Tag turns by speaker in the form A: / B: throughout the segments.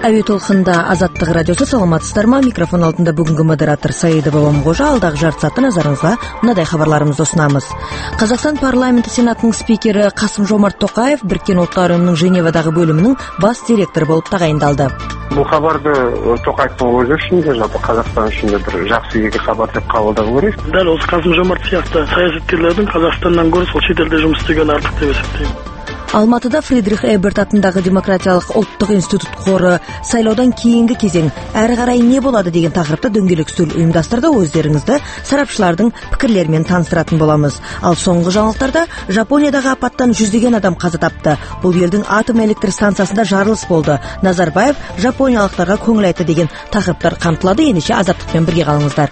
A: Әуе толқында Азаттық радиосы, саламатсыздар ма? Микрофон алдында бүгінгі модератор Саида Бабамқожа. Алдағы жарты сағатта назарыңызға мынадай хабарларымызды ұсынамыз. Қазақстан парламенті сенатының спикері Қасым-Жомарт Тоқаев Біріккен ұлттар ұйымының Женевадағы бөлімінің бас директоры болып тағайындалды.
B: Бұл хабарды Тоқаевтың өзі үшін де, жалпы Қазақстан үшін де бір жақсы игі хабар деп қабылдау керек.
C: Дәл осы Қасым-Жомарт сияқты саясаткерлердің Қазақстаннан гөрі сол шетелде жұмыс істегені артық деп есептеймін.
A: Алматыда Фридрих Эберт атындағы Демократиялық ұлттық институт қоры сайлаудан кейінгі кезең әрі қарай не болады деген тақырыпта дөңгелек үстел ұйымдастырды. Өздеріңізді сарапшылардың пікірлерімен таныстыратын боламыз. Ал соңғы жаңалықтарда Жапониядағы апаттан жүздеген адам қаза тапты. Бұл елдің атом электр станциясында жарылыс болды. Назарбаев жапониялықтарға көңіл айтты деген тақырыптар қамтылады. Ендеше Азаттықпен бірге қалыңыздар.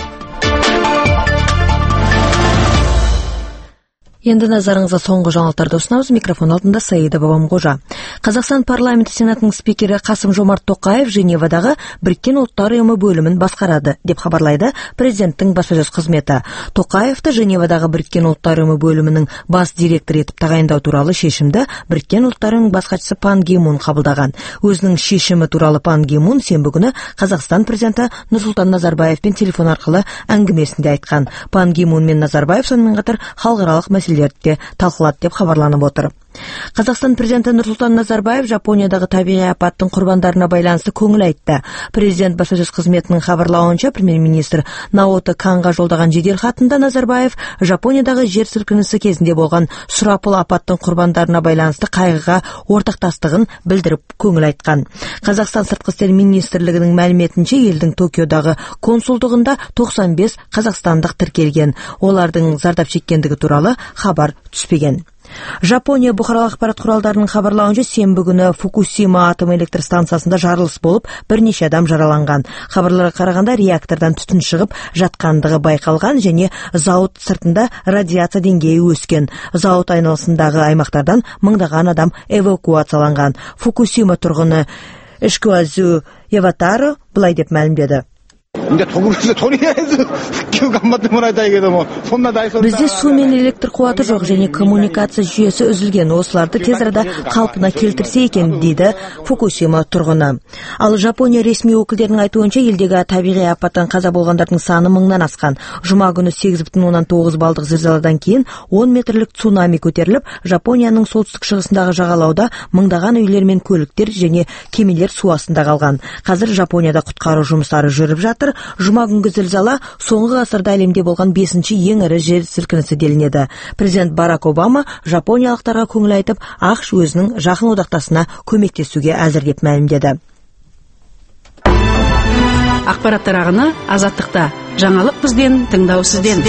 A: Енді назарыңызға соңғы жаңалықтарды ұсынамыз. Микрофон алдында Саида Бабамқожа. Қазақстан парламенті сенатының спикері Қасым-Жомарт Тоқаев Женевадағы Біріккен ұлттар ұйымы бөлімін басқарады, деп хабарлайды президенттің баспасөз қызметі. Тоқаевты Женевадағы Біріккен ұлттар ұйымы бөлімінің бас директоры етіп тағайындау туралы шешімді Біріккен ұлттар ұйымының бас хатшысы Пан Ги Мун қабылдаған. Өзінің шешімі туралы Пан Ги Мун сенбі күні Қазақстан президенті Нұрсұлтан Назарбаевпен телефон арқылы әңгімесінде айтқан. Пан Ги Мун мен Назарбаев сонымен қатар халықаралық мәселелерді талқылады деп хабарланып отыр. Қазақстан президенті Нұрсұлтан Назарбаев Жапониядағы табиғи апаттың құрбандарына байланысты көңіл айтты. Президент баспасөз қызметінің хабарлауынша, премьер-министр Наото Канға жолдаған жедел хатында Назарбаев Жапониядағы жер сілкінісі кезінде болған сұрапыл апаттың құрбандарына байланысты қайғыға ортақтастығын білдіріп көңіл айтқан. Қазақстан сыртқы істер министрлігінің мәліметінше, елдің Токиодағы консулдығында 95 қазақстандық тіркелген. Олардың зардап шеккендігі туралы хабар түспеген. Жапония бұқаралық ақпарат құралдарының хабарлауынша, сенбі күні Фукусима атом электр станциясында жарылыс болып, бірнеше адам жараланған. Хабарларға қарағанда, реактордан түтін шығып жатқандығы байқалған және зауыт сыртында радиация деңгейі өскен. Зауыт айналасындағы аймақтардан мыңдаған адам эвакуацияланған. Фукусима тұрғыны Ишкуазу Яватаро былай деп мәлімдеді. Бізде су мен электр қуаты жоқ және коммуникация жүйесі үзілген. Осыларды тез арада қалпына келтірсе екен, дейді Фукусима тұрғыны. Ал Жапония ресми өкілдерінің айтуынша, елдегі табиғи апаттан қаза болғандардың саны 1000-нан асқан. Жұма күні 8,9 балдық зілзаладан кейін 10 метрлік цунами көтеріліп, Жапонияның солтүстік шығысындағы жағалауда мыңдаған үйлер мен көліктер және кемелер су астында қалған. Қазір Жапонияда құтқару жұмыстары жүріп жатыр. Жұма күнгі зілзала соңғы ғасырда әлемде болған 5-ші ең ірі жер сілкінісі делінеді. Президент Барак Обама жапониялықтарға көңіл айтып, ақш өзінің жақын одақтасына көмектесуге әзір деп мәлімдеді.
D: Ақпараттар ағыны Азаттықта. Жаңалық бізден, тыңдау сізден.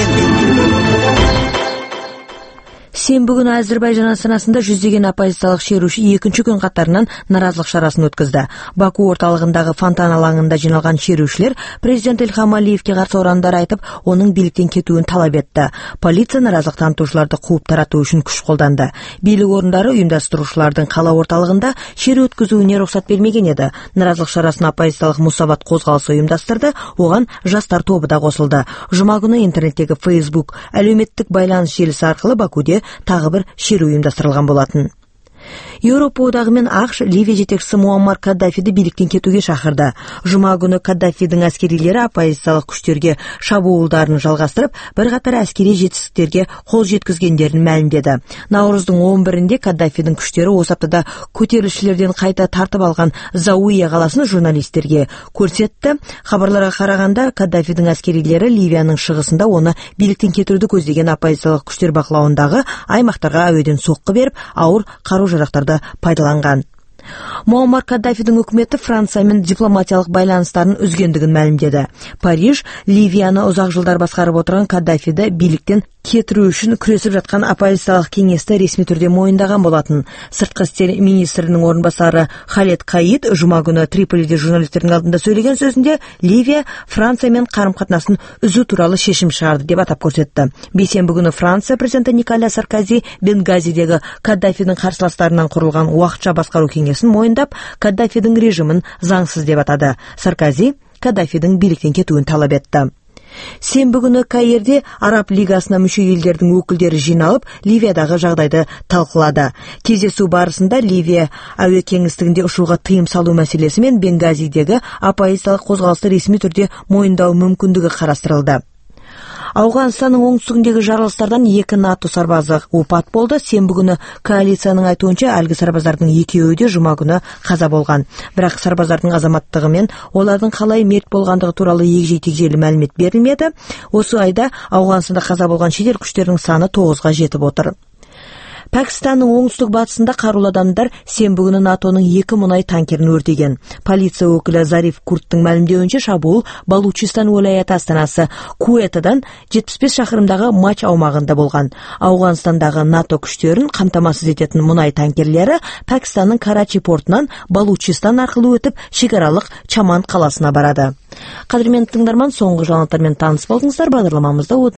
A: Сенбі күні Әзербайжан астанасында жүздеген оппозициялық шеруші екінші күн қатарынан наразылық шарасын өткізді. Баку орталығындағы фонтан алаңында жиналған шерушілер президент Ильхам Алиевке қарсы ұрандар айтып, оның биліктен кетуін талап етті. Полиция наразылық танытушыларды қуып тарату үшін күш қолданды. Билік орындары ұйымдастырушылардың қала орталығында шеру өткізуіне рұқсат бермеген еді. Наразылық шарасын оппозициялық Мусабат қозғалысы ұйымдастырды, оған жастар тобы да қосылды. Жұма күні интернеттегі Facebook әлеуметтік байланыс желісі арқылы Бакуде тағы бір шеру ұйымдастырылған болатын. Еуропа одағы мен ақш Ливия жетекшісі Муаммар Каддафиді биліктен кетуге шақырды. Жұма күні Каддафидің әскерилері оппозициялық күштерге шабуылдарын жалғастырып, бірқатар әскери жетістіктерге қол жеткізгендерін мәлімдеді. Наурыздың 11-інде Каддафидің күштері осы аптада көтерілісшілерден қайта тартып алған Зауия қаласын журналистерге көрсетті. Хабарларға қарағанда, Каддафидің әскерилері Ливияның шығысында оны биліктен кетіруді көздеген оппозициялық күштер бақылауындағы аймақтарға әуеден соққы беріп, ауыр қару-жарақтарды пайдаланған. Муаммар Каддафидің үкіметі Франциямен дипломатиялық байланыстарын үзгендігін мәлімдеді. Париж, Ливияны ұзақ жылдар басқарып отырған Каддафиді биліктен кетіру үшін күресіп жатқан оппозициялық кеңесті ресми түрде мойындаған болатын. Сыртқы істер министрінің орынбасары Халед Каид жұма күні Триполиде журналистердің алдында сөйлеген сөзінде, Ливия Франциямен қарым-қатынасын үзу туралы шешім шығарды деп атап көрсетті. Бейсенбі күні Франция президенті Николя Саркози Бенгазидегі Каддафидің қарсыластарынан құрылған уақытша басқару кеңесін мойындап, Каддафидің режимін заңсыз деп атады. Саркози Каддафидің биліктен кетуін талап етті. Сенбі күні Каирде Араб лигасына мүше елдердің өкілдері жиналып, Ливиядағы жағдайды талқылады. Кездесу барысында Ливия әуе кеңістігінде ұшуға тыйым салу мәселесі мен Бенгазидегі оппозициялық қозғалысты ресми түрде мойындау мүмкіндігі қарастырылды. Ауғанстанның оңтүстігіндегі жарылыстардан 2 НАТО сарбазы опат болды. Сенбі күні коалицияның айтуынша әлгі сарбаздардың екеуі де жұма күні қаза болған. Бірақ сарбаздардың азаматтығы мен олардың қалай мерт болғандығы туралы егжей-тегжейлі мәлімет берілмеді. Осы айда Ауғанстанда қаза болған шетел күштерінің саны 9-ға жетіп отыр. Пәкістанның оңтүстік батысында қарулы адамдар сенбі күні НАТОның 2 мұнай танкерін өртеген. Полиция өкілі Зариф Курттың мәлімдеуінше шабуыл Балучистан уәлаяты астанасы Куэтадан 75 шақырымдағы Мач аумағында болған. Ауғанстандағы НАТО күштерін қамтамасыз ететін мұнай танкерлері Пәкістанның Карачи портынан Балучистан арқылы өтіп шекаралық Чаман қаласына барады. Қадірменді тыңдарман, соңғы жаңалықтармен таныс болдыңыздар. Бағдарламамызда